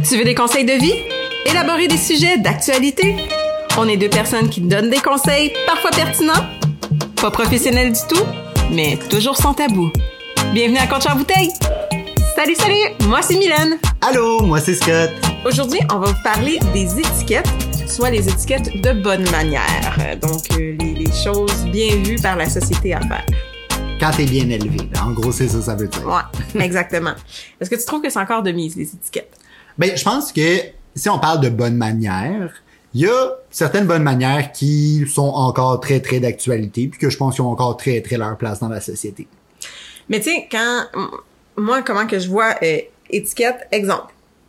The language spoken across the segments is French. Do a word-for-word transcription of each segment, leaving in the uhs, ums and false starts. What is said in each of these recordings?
Tu veux des conseils de vie? Élaborer des sujets d'actualité? On est deux personnes qui donnent des conseils, parfois pertinents, pas professionnels du tout, mais toujours sans tabou. Bienvenue à Contre en bouteille! Salut, salut! Moi, c'est Mylène. Allô, moi, c'est Scott. Aujourd'hui, on va vous parler des étiquettes, soit les étiquettes de bonne manière. Donc, euh, les, les choses bien vues par la société à faire. Quand t'es bien élevé, là. En gros, c'est ça, ça veut dire. Ouais, exactement. Est-ce que tu trouves que c'est encore de mise, les étiquettes? Ben, je pense que si on parle de bonne manière, il y a certaines bonnes manières qui sont encore très, très d'actualité, puis que je pense qu'ils ont encore très, très leur place dans la société. Mais tu sais, quand... Moi, comment que je vois euh, étiquette, exemple.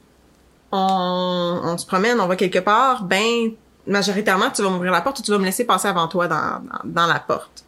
On, on se promène, on va quelque part, ben, majoritairement, tu vas m'ouvrir la porte ou tu vas me laisser passer avant toi dans, dans, dans la porte.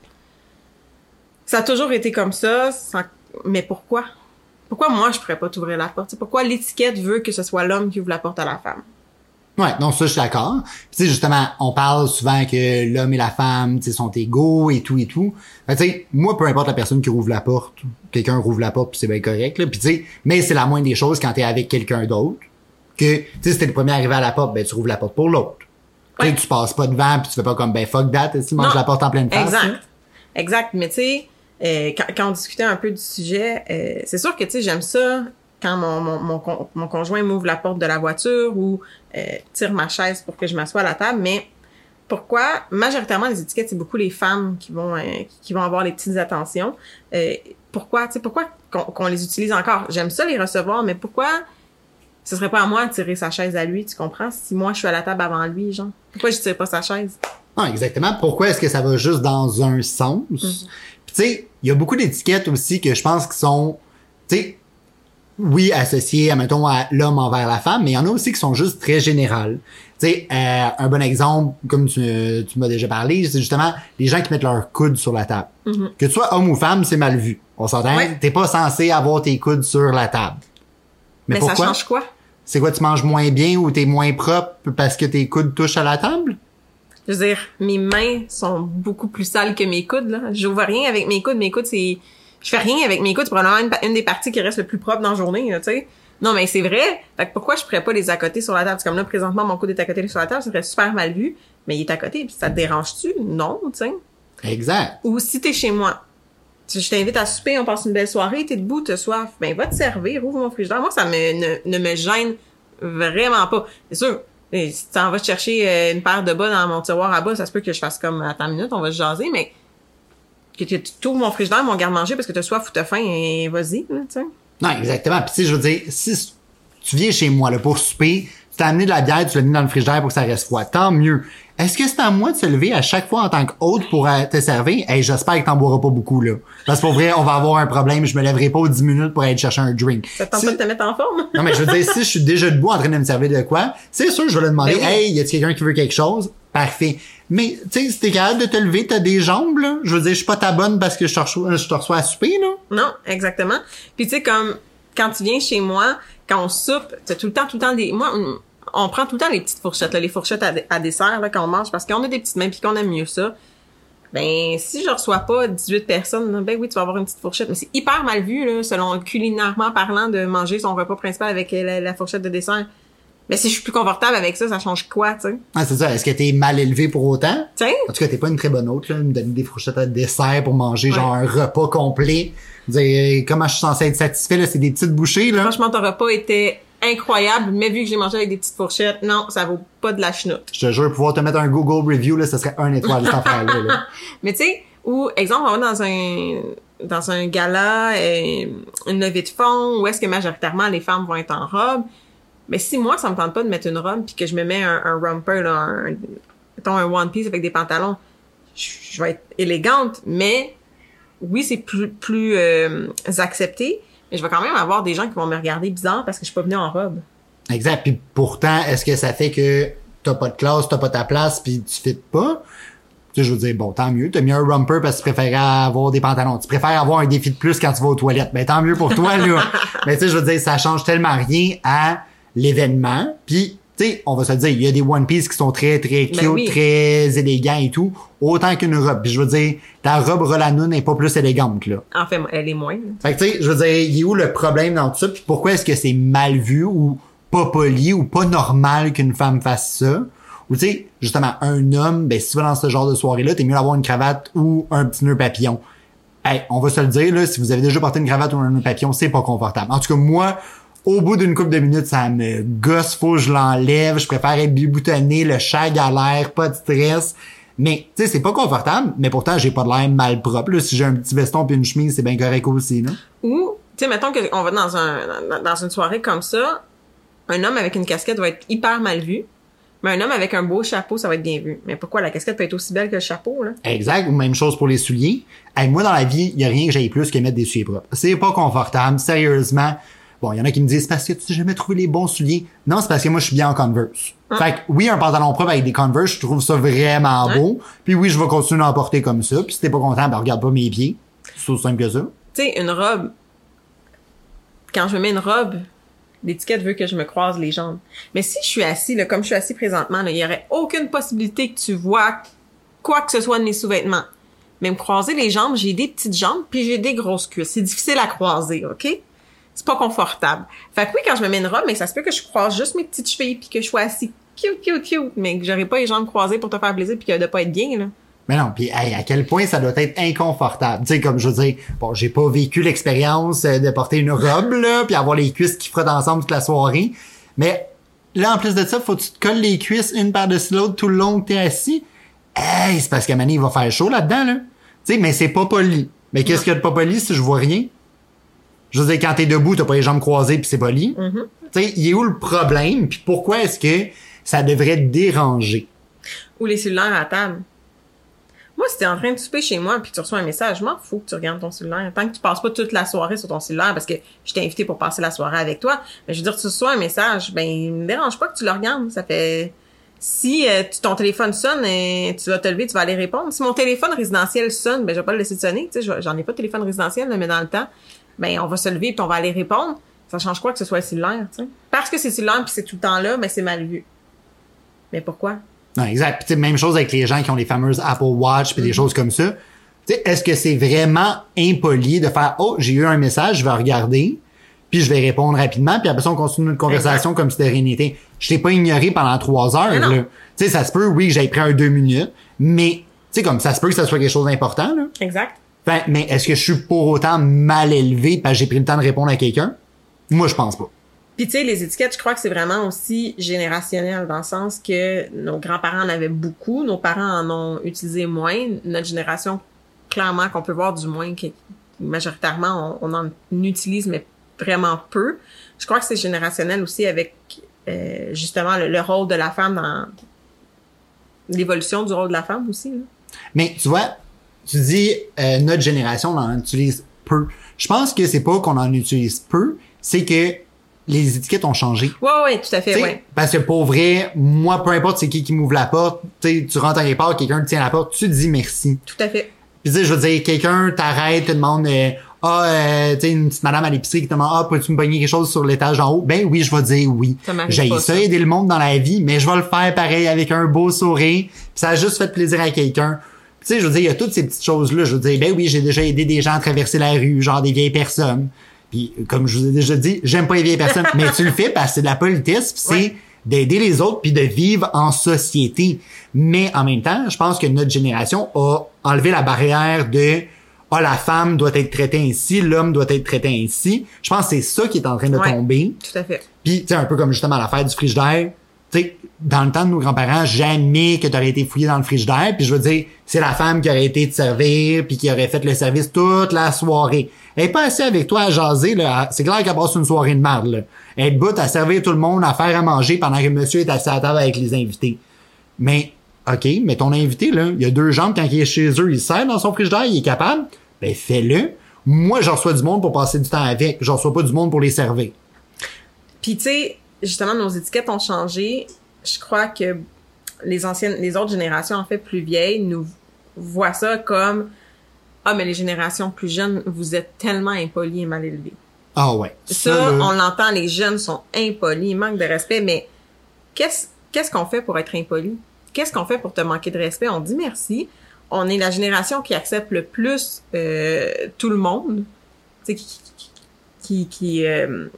Ça a toujours été comme ça, sans... mais pourquoi? Pourquoi moi, je pourrais pas t'ouvrir la porte? T'sais, pourquoi l'étiquette veut que ce soit l'homme qui ouvre la porte à la femme? Ouais, non, ça, je suis d'accord. Tu sais, justement, on parle souvent que l'homme et la femme, tu sais, sont égaux et tout et tout. Tu sais, moi, peu importe la personne qui rouvre la porte, quelqu'un rouvre la porte puis c'est bien correct, là. Puis tu sais, mais c'est la moindre des choses quand t'es avec quelqu'un d'autre. Que, tu sais, si t'es le premier arrivé à la porte, ben, tu rouvres la porte pour l'autre. Ouais. Tu sais, tu passes pas devant puis tu fais pas comme, ben, fuck that, tu manges la porte en pleine face. Exact. Hein? Exact. Mais tu sais, euh, quand, quand on discutait un peu du sujet, euh, c'est sûr que, tu sais, j'aime ça quand mon, mon, mon, mon conjoint m'ouvre la porte de la voiture ou euh, tire ma chaise pour que je m'assoie à la table, mais pourquoi, majoritairement, les étiquettes, c'est beaucoup les femmes qui vont euh, qui vont avoir les petites attentions. Euh, pourquoi, tu sais, pourquoi qu'on, qu'on les utilise encore? J'aime ça les recevoir, mais pourquoi ce serait pas à moi de tirer sa chaise à lui, tu comprends? Si moi, je suis à la table avant lui, genre, pourquoi je tire pas sa chaise? Non, exactement. Pourquoi est-ce que ça va juste dans un sens? Mm-hmm. Puis tu sais, il y a beaucoup d'étiquettes aussi que je pense qui sont, tu sais, oui, associés, mettons, à l'homme envers la femme, mais il y en a aussi qui sont juste très générales. Tu sais, euh, un bon exemple, comme tu, tu m'as déjà parlé, c'est justement les gens qui mettent leurs coudes sur la table. Mm-hmm. Que tu sois homme ou femme, c'est mal vu. On s'entend? Ouais. T'es pas censé avoir tes coudes sur la table. Mais, mais pourquoi? Ça change quoi? C'est quoi, tu manges moins bien ou t'es moins propre parce que tes coudes touchent à la table? Je veux dire, mes mains sont beaucoup plus sales que mes coudes, là. J'ouvre rien avec mes coudes. Mes coudes, c'est... Je fais rien avec mes coudes, c'est probablement une, une des parties qui reste le plus propre dans la journée, tu sais. Non, mais c'est vrai. Fait que pourquoi je pourrais pas les accoter sur la table? C'est comme là, présentement, mon coude est à côté sur la table, ça serait super mal vu, mais il est à côté, puis ça te dérange-tu? Non, tu sais. Exact. Ou si t'es chez moi, je t'invite à souper, on passe une belle soirée, t'es debout, t'as soif, ben va te servir, ouvre mon frigidaire. Moi, ça me, ne, ne me gêne vraiment pas. C'est sûr, si t'en vas chercher une paire de bas dans mon tiroir à bas, ça se peut que je fasse comme, attends une minute, on va se jaser, mais que tu ouvres mon frigidaire, mon garde-manger parce que t'as soif ou t'as faim et vas-y, tu sais. Non, exactement. Puis tu sais, je veux dire, si tu viens chez moi là pour souper, tu t'as amené de la bière, tu l'as mis dans le frigidaire pour que ça reste froid, tant mieux. Est-ce que c'est à moi de se lever à chaque fois en tant qu'hôte pour te servir? Hey, j'espère que t'en boiras pas beaucoup, là. Parce que pour vrai, on va avoir un problème, je me lèverai pas aux dix minutes pour aller chercher un drink. Ça te tente si... pas de te mettre en forme? Non, mais je veux dire, si je suis déjà debout en train de me servir de quoi, c'est sûr, je vais leur demander, ben oui. Hey, y a-t-il quelqu'un qui veut quelque chose? Parfait. Mais, tu sais, si t'es capable de te lever, t'as des jambes, là. Je veux dire, je suis pas ta bonne parce que je te reçois, je te reçois à souper, là. Non, exactement. Puis tu sais, comme, quand tu viens chez moi, quand on soupe, t'as tout le temps, tout le temps des, moi, on, on prend tout le temps les petites fourchettes, là, les fourchettes à, à dessert, là, quand on mange, parce qu'on a des petites mains pis qu'on aime mieux ça. Ben, si je reçois pas dix-huit personnes, là, ben oui, tu vas avoir une petite fourchette. Mais c'est hyper mal vu, là, selon culinairement parlant, de manger son repas principal avec la, la fourchette de dessert. Mais si je suis plus confortable avec ça, ça change quoi, tu sais? Ah, c'est ça. Est-ce que t'es mal élevé pour autant? T'sais? En tout cas, t'es pas une très bonne hôte, là, me donner des fourchettes à dessert pour manger, ouais. Genre, un repas complet. Dire, comment je suis censé être satisfait, là? C'est des petites bouchées, là. Franchement, ton repas était incroyable, mais vu que j'ai mangé avec des petites fourchettes, non, ça vaut pas de la chenoute. Je te jure, pouvoir te mettre un Google review, là, ça serait un étoile, cette affaire-là, là. Mais tu sais, ou, exemple, on va dans un, dans un gala, euh, une levée de fonds, où est-ce que majoritairement les femmes vont être en robe. Mais si moi, ça me tente pas de mettre une robe puis que je me mets un, un romper, là, un, mettons un one piece avec des pantalons, je, je vais être élégante, mais oui, c'est plus, plus euh, accepté, mais je vais quand même avoir des gens qui vont me regarder bizarre parce que je suis pas venue en robe. Exact. Puis pourtant, est-ce que ça fait que t'as pas de classe, t'as pas ta place puis tu fites pas? Tu sais, je veux dire, bon, tant mieux. T'as mis un romper parce que tu préférais avoir des pantalons. Tu préfères avoir un défi de plus quand tu vas aux toilettes. Ben, tant mieux pour toi, là. Mais tu sais, je veux dire, ça change tellement rien à l'événement. Puis, tu sais, on va se le dire, il y a des One Piece qui sont très, très cute, ben oui. Très élégants et tout, autant qu'une robe. Puis je veux dire, ta robe Rolanoun n'est pas plus élégante, là. En fait, elle est moins. Fait que tu sais, je veux dire, il est où le problème dans tout ça? Puis pourquoi est-ce que c'est mal vu ou pas poli ou pas normal qu'une femme fasse ça. Ou tu sais, justement, un homme, ben si tu vas dans ce genre de soirée-là, t'es mieux d'avoir une cravate ou un petit nœud papillon. Hey, on va se le dire, là, si vous avez déjà porté une cravate ou un nœud papillon, c'est pas confortable. En tout cas, moi, au bout d'une couple de minutes, ça me gosse, faut que je l'enlève, je préfère être biboutonné, le shag à l'air, pas de stress. Mais, tu sais, c'est pas confortable, mais pourtant, j'ai pas de l'air mal propre. Là, si j'ai un petit veston puis une chemise, c'est bien correct aussi, là. Ou, tu sais, mettons qu'on va dans un dans une soirée comme ça, un homme avec une casquette va être hyper mal vu, mais un homme avec un beau chapeau, ça va être bien vu. Mais pourquoi la casquette peut être aussi belle que le chapeau, là? Exact, ou même chose pour les souliers. Hey, moi, dans la vie, il y a rien que j'aille plus que mettre des souliers propres. C'est pas confortable, sérieusement. Bon, il y en a qui me disent, c'est parce que tu n'as jamais trouvé les bons souliers. Non, c'est parce que moi, je suis bien en Converse. Hein? Fait que, oui, un pantalon propre avec des Converse, je trouve ça vraiment hein? beau. Puis oui, je vais continuer à en porter comme ça. Puis si t'es pas content, ben regarde pas mes pieds. C'est aussi simple que ça. Tu sais, une robe. Quand je mets une robe, l'étiquette veut que je me croise les jambes. Mais si je suis assis, là, comme je suis assis présentement, il y aurait aucune possibilité que tu vois quoi que ce soit de mes sous-vêtements. Mais me croiser les jambes, j'ai des petites jambes puis j'ai des grosses cuisses. C'est difficile à croiser, OK? C'est pas confortable. Fait que oui, quand je me mets une robe, mais ça se peut que je croise juste mes petites chevilles puis que je sois assis cute, cute, cute, mais que j'aurais pas les jambes croisées pour te faire plaisir puis que de pas être bien, là. Mais non, puis hey, à quel point ça doit être inconfortable. Tu sais, comme je veux dire, bon, j'ai pas vécu l'expérience de porter une robe, là, puis avoir les cuisses qui frottent ensemble toute la soirée. Mais là, en plus de ça, faut que tu te colles les cuisses une par-dessus l'autre tout le long que t'es assis. Hey, c'est parce qu'à un moment donné, il va faire chaud là-dedans, là. Tu sais, mais c'est pas poli. Mais qu'est-ce qu'il y a de pas poli si je vois rien? Je veux dire, quand t'es debout, t'as pas les jambes croisées pis c'est poli. Mm-hmm. Tu sais, il est où le problème pis pourquoi est-ce que ça devrait te déranger? Ou les cellulaires à table. Moi, si t'es en train de souper chez moi pis tu reçois un message, je m'en fous que tu regardes ton cellulaire. Tant que tu passes pas toute la soirée sur ton cellulaire parce que je t'ai invité pour passer la soirée avec toi. Mais je veux dire, tu reçois un message, ben, il me dérange pas que tu le regardes. Ça fait... Si euh, tu, ton téléphone sonne et tu vas te lever, tu vas aller répondre. Si mon téléphone résidentiel sonne, ben, je vais pas le laisser sonner. Tu sais, j'en ai pas de téléphone résidentiel, mais dans le temps, ben, on va se lever puis on va aller répondre. Ça change quoi que ce soit le cellulaire, tu sais? Parce que c'est cellulaire puis c'est tout le temps là, ben, c'est mal vu. Mais pourquoi? Non, exact. Puis, même chose avec les gens qui ont les fameuses Apple Watch puis mm-hmm. des choses comme ça. Tu sais, est-ce que c'est vraiment impoli de faire, oh, j'ai eu un message, je vais regarder, puis je vais répondre rapidement, puis après ça, on continue notre conversation exact. Comme si de rien n'était. Je t'ai pas ignoré pendant trois heures, là. Tu sais, ça se peut, oui, que j'aille pris un deux minutes, mais, tu sais, comme ça se peut que ça soit quelque chose d'important, là. Exact. Fait, mais est-ce que je suis pour autant mal élevé parce que j'ai pris le temps de répondre à quelqu'un? Moi, je pense pas. Puis tu sais, les étiquettes, je crois que c'est vraiment aussi générationnel dans le sens que nos grands-parents en avaient beaucoup, nos parents en ont utilisé moins. Notre génération, clairement, qu'on peut voir du moins, que majoritairement, on, on en utilise, mais vraiment peu. Je crois que c'est générationnel aussi avec euh, justement le, le rôle de la femme dans l'évolution du rôle de la femme aussi. Là. Mais tu vois, tu dis euh, notre génération on en utilise peu. Je pense que c'est pas qu'on en utilise peu, c'est que les étiquettes ont changé. Ouais, ouais, tout à fait, ouais. Parce que pour vrai, moi, peu importe c'est qui qui m'ouvre la porte, tu tu rentres à quelque part, quelqu'un te tient la porte, tu dis merci. Tout à fait. Puis tu sais, je veux dire, quelqu'un t'arrête, te demande euh, ah, euh, tu sais, une petite madame à l'épicerie qui te demande ah, peux-tu me pogner quelque chose sur l'étage en haut? Ben oui, je vais dire oui. J'ai ça, ça aider le monde dans la vie, mais je vais le faire pareil avec un beau sourire. Puis ça a juste fait plaisir à quelqu'un. Tu sais, je veux dire, il y a toutes ces petites choses-là. Je veux dire, ben oui, j'ai déjà aidé des gens à traverser la rue, genre des vieilles personnes. Puis, comme je vous ai déjà dit, j'aime pas les vieilles personnes, mais tu le fais parce que c'est de la politesse, pis c'est ouais. d'aider les autres puis de vivre en société. Mais en même temps, je pense que notre génération a enlevé la barrière de « Ah, la femme doit être traitée ainsi, l'homme doit être traité ainsi ». Je pense que c'est ça qui est en train de ouais, tomber. Tout à fait. Puis, tu sais, un peu comme justement l'affaire du frigidaire. Tu sais, dans le temps de nos grands-parents, jamais que t'aurais été fouillé dans le frigidaire. Puis je veux dire, c'est la femme qui aurait été te servir puis qui aurait fait le service toute la soirée. Elle est pas assez avec toi à jaser, là. C'est clair qu'elle passe une soirée de merde, là. Elle est debout à servir tout le monde, à faire à manger pendant que monsieur est assis à la table avec les invités. Mais, OK, mais ton invité, là, il y a deux jambes quand il est chez eux, il sert dans son frigidaire, il est capable. Ben, fais-le. Moi, j'en reçois du monde pour passer du temps avec. J'en reçois pas du monde pour les servir. Puis, tu sais, justement, nos étiquettes ont changé. Je crois que les anciennes, les autres générations, en fait, plus vieilles, nous voient ça comme ah, mais les générations plus jeunes, vous êtes tellement impolis et mal élevés. Ah ouais. Ça, ça on l'entend, les jeunes sont impolis, ils manquent de respect, mais qu'est-ce, qu'est-ce qu'on fait pour être impoli? Qu'est-ce qu'on fait pour te manquer de respect? On dit merci. On est la génération qui accepte le plus euh, tout le monde. Tu sais, qui, qui, qui, euh,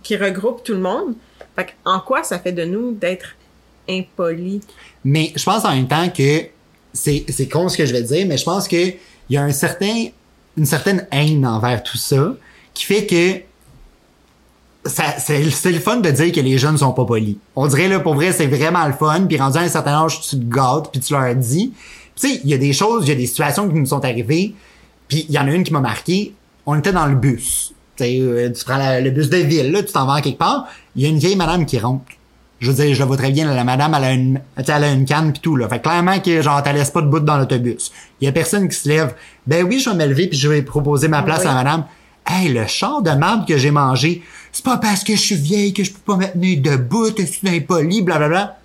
qui regroupe tout le monde. Fait que, en quoi ça fait de nous d'être impolis? Mais je pense en même temps que c'est, c'est con ce que je vais dire, mais je pense que il y a un certain, une certaine haine envers tout ça qui fait que ça, c'est, c'est le fun de dire que les jeunes sont pas polis. On dirait, là, pour vrai, c'est vraiment le fun, puis rendu à un certain âge, tu te gâtes, puis tu leur dis. Tu sais, il y a des choses, il y a des situations qui nous sont arrivées, puis il y en a une qui m'a marqué. On était dans le bus. Tu sais, euh, tu prends la, le bus de ville, là, tu t'en vas en quelque part, il y a une vieille madame qui rentre. Je veux dire, je la vois très bien, là, la madame, elle a une, elle a une canne pis tout, là. Fait que clairement que, genre, t'as laisse pas de bout dans l'autobus. Il y a personne qui se lève. Ben oui, je vais me lever puis je vais proposer ma place oui. à la madame. Hey, le char de marde que j'ai mangé, c'est pas parce que je suis vieille que je peux pas me tenir debout, je suis impoli, blablabla.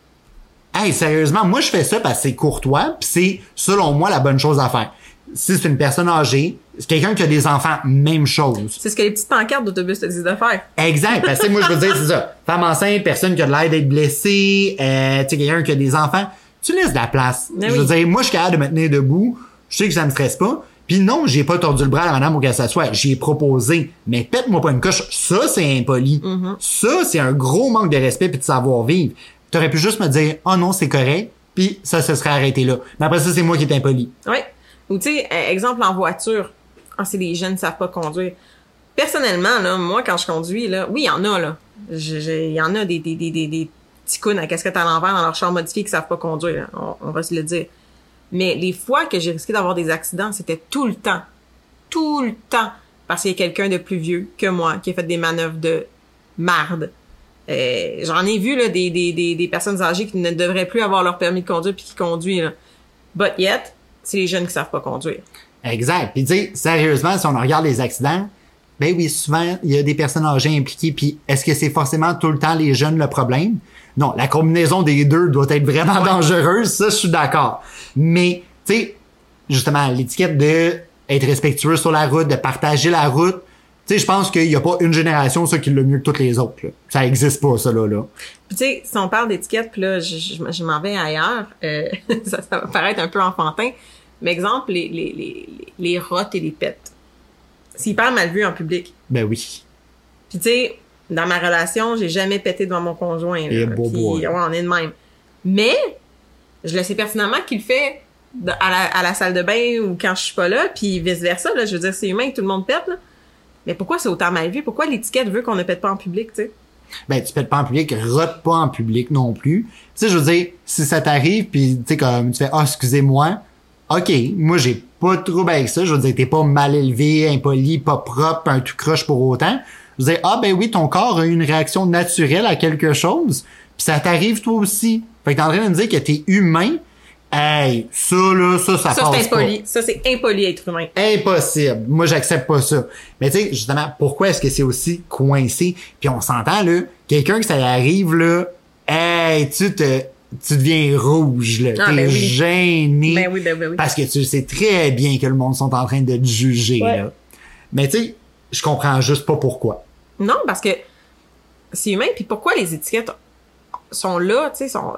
Hey, sérieusement, moi, je fais ça parce que c'est courtois pis c'est, selon moi, la bonne chose à faire. Si c'est une personne âgée, c'est quelqu'un qui a des enfants, même chose. C'est ce que les petites pancartes d'autobus te disent de faire. Exact. Parce que moi, je veux dire, c'est ça. Femme enceinte, personne qui a de l'air d'être blessée, euh, tu sais, quelqu'un qui a des enfants, tu laisses de la place. Mais je oui. veux dire, moi, je suis capable de me tenir debout. Je sais que ça me stresse pas. Puis non, j'ai pas tordu le bras à la madame pour qu'elle s'assoie. J'y ai proposé. Mais pète-moi pas une coche. Ça, c'est impoli. Mm-hmm. Ça, c'est un gros manque de respect puis de savoir-vivre. T'aurais pu juste me dire, oh non, c'est correct. Puis ça se serait arrêté là. Mais après ça, c'est moi qui est impoli. Oui. Ou tu sais, exemple en voiture. Ah, c'est les jeunes qui savent pas conduire. Personnellement, là, moi, quand je conduis, là, oui, il y en a, là. Il y en a des, des, des, des, des petits counes à casquette à l'envers dans leur char modifié qui savent pas conduire. On, on va se le dire. Mais les fois que j'ai risqué d'avoir des accidents, c'était tout le temps. Tout le temps. Parce qu'il y a quelqu'un de plus vieux que moi qui a fait des manœuvres de marde. Euh, j'en ai vu, là, des, des, des, des personnes âgées qui ne devraient plus avoir leur permis de conduire puis qui conduisent, là. But yet, c'est les jeunes qui savent pas conduire. Exact. Puis tu sais, sérieusement, si on regarde les accidents, ben oui, souvent, il y a des personnes âgées impliquées, puis est-ce que c'est forcément tout le temps les jeunes le problème? Non, la combinaison des deux doit être vraiment ouais. dangereuse, ça, je suis d'accord. Mais, tu sais, justement, l'étiquette de être respectueux sur la route, de partager la route, tu sais, je pense qu'il y a pas une génération, ça, qui l'a mieux que toutes les autres, là. Ça existe pas, ça, là, là. Puis tu sais, si on parle d'étiquette, puis là, je, je, je m'en vais ailleurs, euh, ça, ça va paraître un peu enfantin, mais exemple, les, les, les, les rottes et les pets. C'est hyper mal vu en public. Ben oui. Puis tu sais, dans ma relation, j'ai jamais pété devant mon conjoint. Et beau boy. Ouais, on est de même. Mais, je le sais pertinemment qu'il le fait à la, à la salle de bain ou quand je suis pas là, puis vice-versa, là. Je veux dire, c'est humain que tout le monde pète, là. Mais pourquoi c'est autant mal vu? Pourquoi l'étiquette veut qu'on ne pète pas en public, tu sais? Ben, tu pètes pas en public, rote pas en public non plus. Tu sais, je veux dire, si ça t'arrive, puis tu sais, comme tu fais « Ah, excusez-moi », OK, moi, j'ai pas de trouble avec ça. Je veux dire, t'es pas mal élevé, impoli, pas propre, un tout croche pour autant. Je veux dire, ah ben oui, ton corps a eu une réaction naturelle à quelque chose, puis ça t'arrive toi aussi. Fait que t'es en train de me dire que t'es humain. Hey, ça là, ça, ça, ça passe c'est impoli. Pas. Ça, c'est impoli être humain. Impossible. Moi, j'accepte pas ça. Mais tu sais, justement, pourquoi est-ce que c'est aussi coincé? Puis on s'entend, là, quelqu'un que ça arrive, là, hey, tu te... tu deviens rouge, là. Ah, T'es ben oui. gêné. Ben oui, ben oui, oui. Parce que tu sais très bien que le monde sont en train de te juger, ouais. là. Mais tu sais, je comprends juste pas pourquoi. Non, parce que c'est humain. Puis pourquoi les étiquettes sont là, tu sais, sont...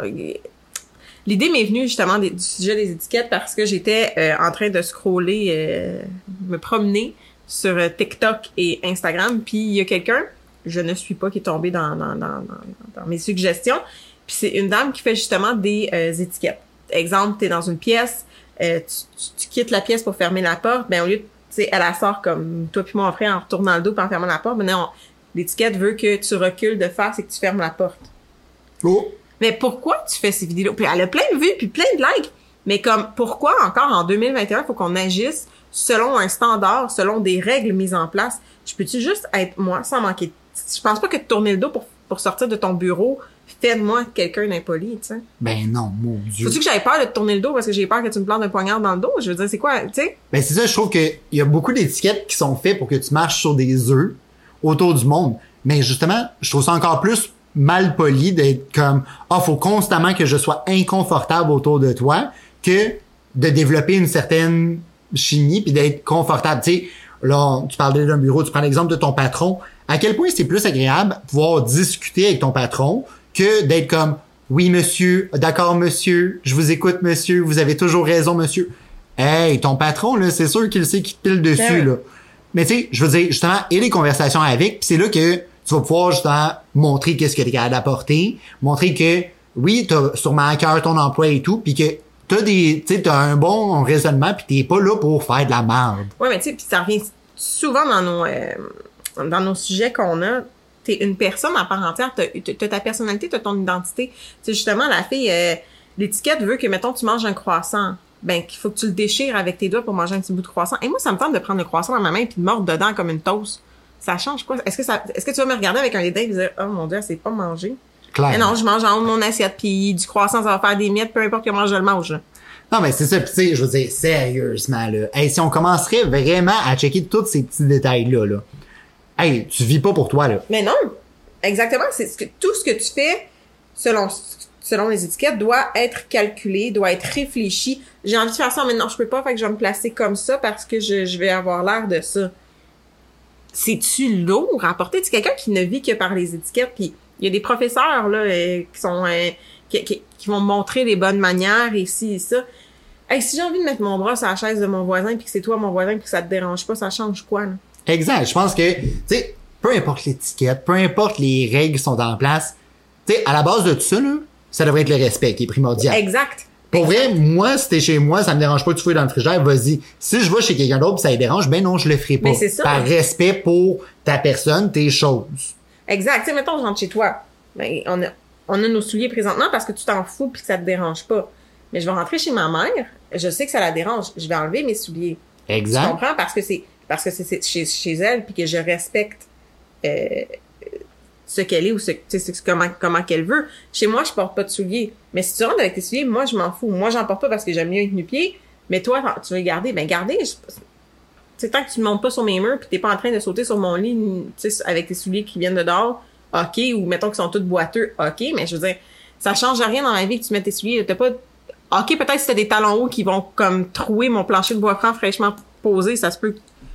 L'idée m'est venue justement des, du sujet des étiquettes parce que j'étais euh, en train de scroller, euh, me promener sur euh, TikTok et Instagram. Puis il y a quelqu'un, je ne suis pas, qui est tombé dans, dans, dans, dans, dans mes suggestions. Puis c'est une dame qui fait justement des euh, étiquettes. Exemple, t'es dans une pièce, euh, tu, tu, tu quittes la pièce pour fermer la porte, ben au lieu de, tu sais, elle la sort comme toi puis moi on ferait en retournant le dos puis en fermant la porte, mais non, l'étiquette veut que tu recules de face et que tu fermes la porte. Oh. Mais pourquoi tu fais ces vidéos? Puis elle a plein de vues puis plein de likes, mais comme pourquoi encore en deux mille vingt et un, il faut qu'on agisse selon un standard, selon des règles mises en place? Je peux-tu juste être moi sans manquer? Je pense pas que de tourner le dos pour, pour sortir de ton bureau fait de moi quelqu'un d'impoli, tu sais. Ben non, mon Dieu. Faut-tu que j'aille peur de te tourner le dos parce que j'ai peur que tu me plantes un poignard dans le dos? Je veux dire, c'est quoi, tu sais? Ben c'est ça, je trouve que il y a beaucoup d'étiquettes qui sont faites pour que tu marches sur des œufs autour du monde. Mais justement, je trouve ça encore plus mal poli d'être comme « Ah, faut constamment que je sois inconfortable autour de toi » que de développer une certaine chimie puis d'être confortable. Tu sais, là, tu parlais d'un bureau, tu prends l'exemple de ton patron. À quel point c'est plus agréable de pouvoir discuter avec ton patron que d'être comme « Oui, monsieur, d'accord, monsieur, je vous écoute, monsieur, vous avez toujours raison, monsieur. » Hey, ton patron, là, c'est sûr qu'il sait qu'il te pile dessus, ouais. là. Mais tu sais, je veux dire, justement, et les conversations avec, pis c'est là que tu vas pouvoir justement montrer qu'est-ce que t'es capable d'apporter, montrer que, oui, t'as sûrement à cœur ton emploi et tout, puis que t'as des, tu sais, t'as un bon raisonnement, puis t'es pas là pour faire de la merde. Ouais, mais tu sais, puis ça revient souvent dans nos, euh, dans nos sujets qu'on a. T'es une personne à part entière, t'as, t'as ta personnalité, t'as ton identité. C'est justement la fille, euh, l'étiquette veut que, mettons, tu manges un croissant. Ben, qu'il faut que tu le déchires avec tes doigts pour manger un petit bout de croissant. Et moi, ça me tente de prendre le croissant dans ma main puis de mordre dedans comme une toast. Ça change quoi? Est-ce que ça, est-ce que tu vas me regarder avec un dédain et dire, oh mon Dieu, c'est pas manger? Claire. Mais non, je mange en haut de mon assiette puis du croissant, ça va faire des miettes, peu importe comment je le mange, là. Non, mais c'est ça, pis tu sais, je veux dire, sérieusement, là. Hey, si on commencerait vraiment à checker tous ces petits détails-là, là. Hey, tu vis pas pour toi, là. Mais non. Exactement. C'est ce que, tout ce que tu fais, selon, selon les étiquettes, doit être calculé, doit être réfléchi. J'ai envie de faire ça, mais non, je peux pas, fait que je vais me placer comme ça parce que je, je vais avoir l'air de ça. C'est-tu lourd à porter? C'est quelqu'un qui ne vit que par les étiquettes, puis il y a des professeurs, là, euh, qui sont, euh, qui, qui, qui vont montrer les bonnes manières, et ci et ça. Hey, si j'ai envie de mettre mon bras sur la chaise de mon voisin, puis que c'est toi mon voisin, puis que ça te dérange pas, ça change quoi, là? Exact. Je pense que, tu sais, peu importe l'étiquette, peu importe les règles qui sont en place, tu sais, à la base de tout ça, là, ça devrait être le respect qui est primordial. Exact. Pour exact. vrai, moi, si t'es chez moi, ça me dérange pas que tu fouilles dans le frigidaire, vas-y. Si je vais chez quelqu'un d'autre pis ça les dérange, ben non, je le ferai pas. Mais c'est ça. Par respect pour ta personne, tes choses. Exact. Tu sais, mettons, je rentre chez toi. Ben, on a, on a nos souliers présentement parce que tu t'en fous pis que ça te dérange pas. Mais je vais rentrer chez ma mère, je sais que ça la dérange. Je vais enlever mes souliers. Exact. Tu comprends? Parce que c'est, parce que c'est, c'est chez, chez elle puis que je respecte, euh, ce qu'elle est ou ce, tu sais, comment, comment qu'elle veut. Chez moi, je porte pas de souliers. Mais si tu rentres avec tes souliers, moi, je m'en fous. Moi, j'en porte pas parce que j'aime mieux être nu-pied. Mais toi, tu veux les garder, ben, garder, c'est tant que tu ne montes pas sur mes murs pis t'es pas en train de sauter sur mon lit, tu sais, avec tes souliers qui viennent de dehors, ok, ou mettons qu'ils sont tous boiteux, ok, mais je veux dire, ça change rien dans la vie que tu mets tes souliers. T'as pas, ok, peut-être si t'as des talons hauts qui vont comme trouer mon plancher de bois franc fraîchement posé, ça se peut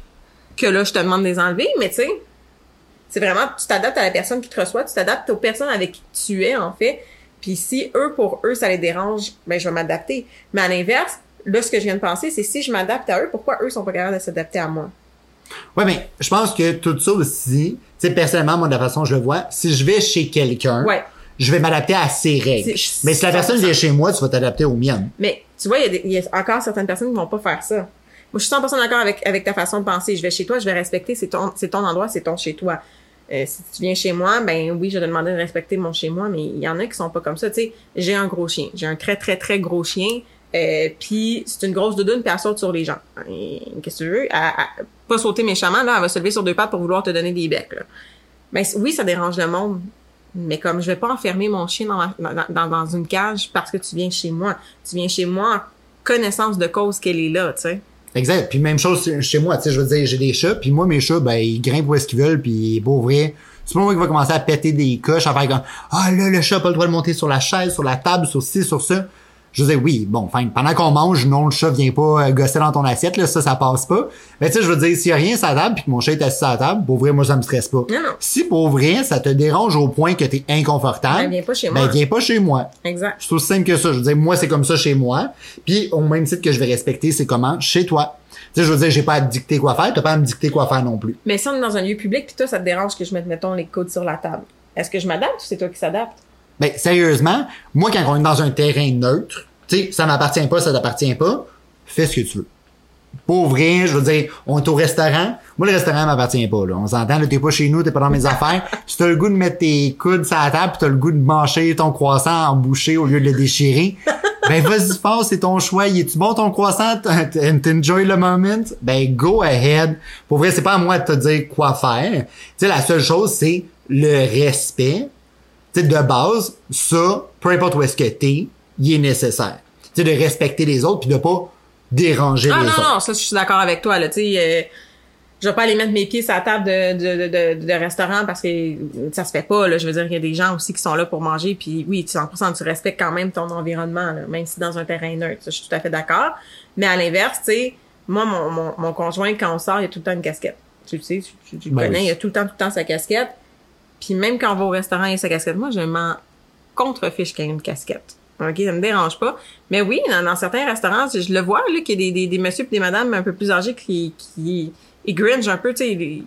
que là, je te demande de les enlever, mais tu sais, c'est vraiment, tu t'adaptes à la personne qui te reçoit, tu t'adaptes aux personnes avec qui tu es, en fait. Puis si eux, pour eux, ça les dérange, ben je vais m'adapter. Mais à l'inverse, là, ce que je viens de penser, c'est si je m'adapte à eux, pourquoi eux sont pas capables de s'adapter à moi? Ouais, mais je pense que tout ça aussi, tu sais, personnellement, moi, de la façon dont je le vois, si je vais chez quelqu'un, ouais. je vais m'adapter à ses règles. C'est, mais si la personne vient chez moi, tu vas t'adapter aux miennes. Mais tu vois, il y, y a encore certaines personnes qui vont pas faire ça. Moi, je suis cent pour cent d'accord avec, avec ta façon de penser. Je vais chez toi, je vais respecter, c'est ton, c'est ton endroit, c'est ton chez toi. Euh, si tu viens chez moi, ben oui, je vais te demander de respecter mon chez moi, mais il y en a qui sont pas comme ça. Tu sais, j'ai un gros chien. J'ai un très, très, très gros chien. Euh, puis c'est une grosse doudoune, puis elle saute sur les gens. Et, qu'est-ce que tu veux? Elle, elle, pas sauter méchamment, là, elle va se lever sur deux pattes pour vouloir te donner des becs, là. Ben oui, ça dérange le monde. Mais comme je vais pas enfermer mon chien dans, ma, dans, dans une cage parce que tu viens chez moi. Tu viens chez moi en connaissance de cause qu'elle est là, tu sais. Exact. Puis même chose chez moi, tu sais, je veux dire, j'ai des chats, puis moi, mes chats, ben, ils grimpent où est-ce qu'ils veulent, puis pour vrai, c'est pas moi qui va commencer à péter des coches, à faire comme, ah là, le chat a pas le droit de monter sur la chaise, sur la table, sur ci, sur ça. Je veux dire, oui, bon, enfin, pendant qu'on mange, non, le chat vient pas gosser dans ton assiette, là, ça, ça passe pas. Mais tu sais, je veux dire, s'il y a rien sur la table, puis que mon chat est assis à la table, pour vrai, moi, ça me stresse pas. Non, non. Si pour vrai, ça te dérange au point que t'es inconfortable, ben, viens pas chez moi. Ben, viens pas chez moi. Exact. C'est aussi simple que ça. Je veux dire, moi, c'est comme ça chez moi. Puis, au même titre que je vais respecter, c'est comment chez toi. Tu sais, je veux dire, j'ai pas à te dicter quoi faire, t'as pas à me dicter quoi faire non plus. Mais si on est dans un lieu public, pis toi, ça te dérange que je mette, mettons, les coudes sur la table. Est-ce que je m'adapte ou c'est toi qui s'adapte? Ben, sérieusement, moi, quand on est dans un terrain neutre, tu sais, ça m'appartient pas, ça t'appartient pas, fais ce que tu veux. Pour vrai, je veux dire, on est au restaurant. Moi, le restaurant m'appartient pas, là. On s'entend, là, t'es pas chez nous, t'es pas dans mes affaires. Si t'as le goût de mettre tes coudes sur la table pis t'as le goût de mâcher ton croissant en bouchée au lieu de le déchirer, ben, vas-y fort, c'est ton choix. Il est-tu bon ton croissant? T'enjoy le moment? Ben, go ahead. Pour vrai, c'est pas à moi de te dire quoi faire. Tu sais, la seule chose, c'est le respect. Tu sais, de base, ça, peu importe où est-ce que t'es, il est nécessaire. Tu sais, de respecter les autres puis de pas déranger ah, les non, autres. non, ça, je suis d'accord avec toi, là, tu sais, euh, je vais pas aller mettre mes pieds sur la table de, de, de, de, de restaurant parce que ça se fait pas, là. Je veux dire, il y a des gens aussi qui sont là pour manger puis oui, cent pour cent tu respectes quand même ton environnement, là, même si dans un terrain neutre. Ça, je suis tout à fait d'accord. Mais à l'inverse, tu sais, moi, mon, mon, mon conjoint, quand on sort, il y a tout le temps une casquette. Tu le sais, tu, tu, tu le ben connais, oui. il y a tout le temps, tout le temps sa casquette. Puis même quand on va au restaurant, il y a sa casquette. Moi, je m'en contrefiche qu'il y ait une casquette. OK, ça me dérange pas. Mais oui, dans, dans certains restaurants, je, je le vois, là, qu'il y a des, des, des messieurs et des madames un peu plus âgés qui, qui, ils gringent un peu, tu sais, ils,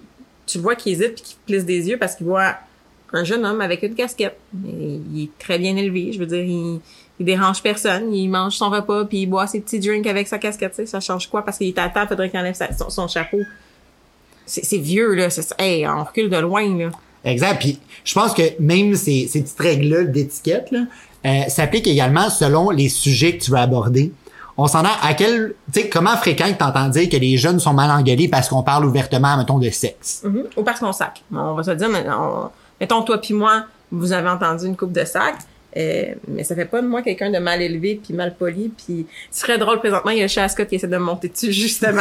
tu le vois qu'il hésite puis qu'il plisse des yeux parce qu'il voit un jeune homme avec une casquette. Mais il est très bien élevé. Je veux dire, il, il dérange personne. Il mange son repas puis il boit ses petits drinks avec sa casquette. Tu sais, ça change quoi? Parce qu'il est à table, faudrait qu'il enlève sa, son, son chapeau. C'est, c'est vieux, là. C'est, hey, on recule de loin, là. Exact. Puis je pense que même ces, ces petites règles-là d'étiquette, là, euh, s'appliquent également selon les sujets que tu veux aborder. On s'en a à quel, tu sais, comment fréquent que t'entends dire que les jeunes sont mal engueulés parce qu'on parle ouvertement, mettons, de sexe? Mm-hmm. Ou parce qu'on sac. On va se dire, on, mettons, toi puis moi, vous avez entendu une coupe de sac, euh, mais ça fait pas de moi quelqu'un de mal élevé puis mal poli, puis ce serait drôle présentement, il y a Chat Scott qui essaie de me monter dessus, justement.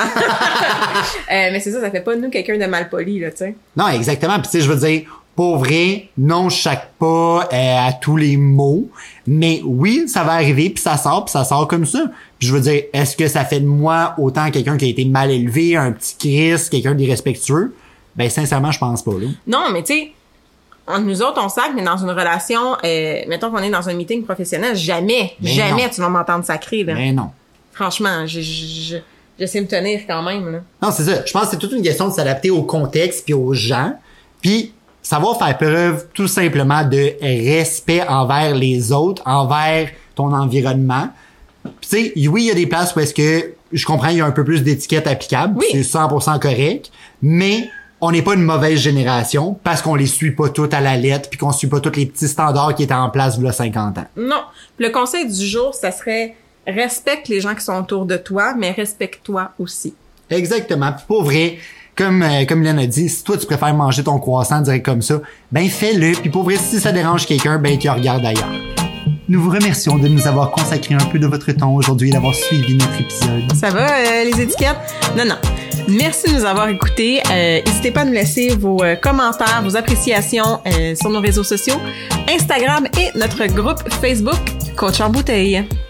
euh, mais c'est ça, ça fait pas de nous quelqu'un de mal poli, là, tu sais. Non, exactement. Puis tu sais, je veux dire, pour vrai, non, je chaque pas euh, à tous les mots, mais oui, ça va arriver, puis ça sort, puis ça sort comme ça. Puis je veux dire, est-ce que ça fait de moi autant quelqu'un qui a été mal élevé, un petit Chris, quelqu'un d'irrespectueux? Ben sincèrement, je pense pas, là. Non, mais tu sais, entre nous autres, on sac, mais dans une relation, euh, mettons qu'on est dans un meeting professionnel, jamais, mais jamais non. tu vas m'entendre sacrer, là. Mais non. Franchement, je, je, j'essaie de me tenir quand même, là. Non, c'est ça. Je pense que c'est toute une question de s'adapter au contexte puis aux gens, puis savoir faire preuve tout simplement de respect envers les autres, envers ton environnement. Puis tu sais, oui, il y a des places où est-ce que, je comprends, il y a un peu plus d'étiquettes applicables, oui. C'est cent pour cent correct, mais on n'est pas une mauvaise génération parce qu'on les suit pas toutes à la lettre puis qu'on suit pas tous les petits standards qui étaient en place il y a cinquante ans. Non. Le conseil du jour, ça serait respecte les gens qui sont autour de toi, mais respecte-toi aussi. Exactement. Puis pour vrai, comme euh, comme Lynn a dit, si toi tu préfères manger ton croissant direct comme ça, ben fais-le. Puis pour vrai, si ça dérange quelqu'un, ben tu regardes ailleurs. Nous vous remercions de nous avoir consacré un peu de votre temps aujourd'hui et d'avoir suivi notre épisode. Ça va, euh, les étiquettes? Non, non. Merci de nous avoir écoutés. Euh, n'hésitez pas à nous laisser vos euh, commentaires, vos appréciations euh, sur nos réseaux sociaux, Instagram et notre groupe Facebook Coach en bouteille.